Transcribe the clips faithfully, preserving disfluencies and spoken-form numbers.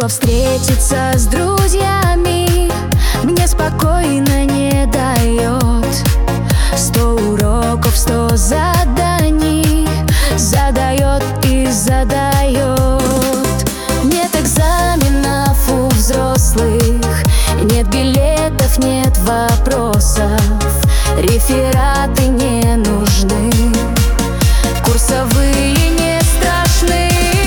Было встретиться с друзьями, мне спокойно не дает. Сто уроков, сто заданий задает и задает. Нет экзаменов у взрослых, нет билетов, нет вопросов, рефераты не нужны, курсовые не страшны.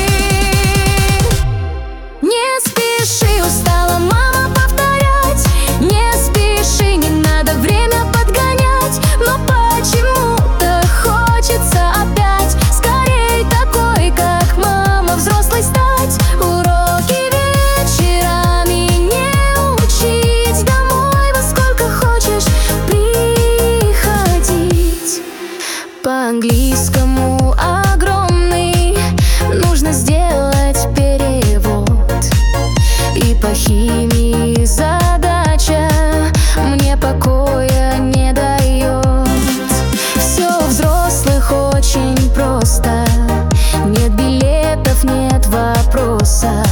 Не спеши, устала мама повторять, не спеши, не надо время подгонять, но почему-то хочется опять скорей такой, как мама, взрослой стать. Уроки вечерами не учить, домой во сколько хочешь приходить. По-английскому огромный нужно сделать перевод, и по химии задача мне покоя не дает. Все у взрослых очень просто, нет билетов, нет вопросов,